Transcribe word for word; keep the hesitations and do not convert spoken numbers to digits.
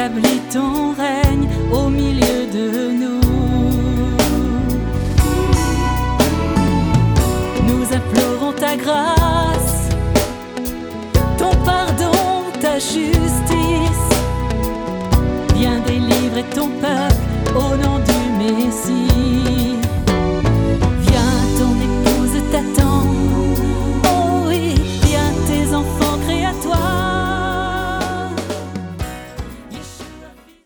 établis ton règne au milieu de nous. Nous implorons ta grâce, ton pardon, ta justice. Viens délivrer ton peuple au nom du Messie.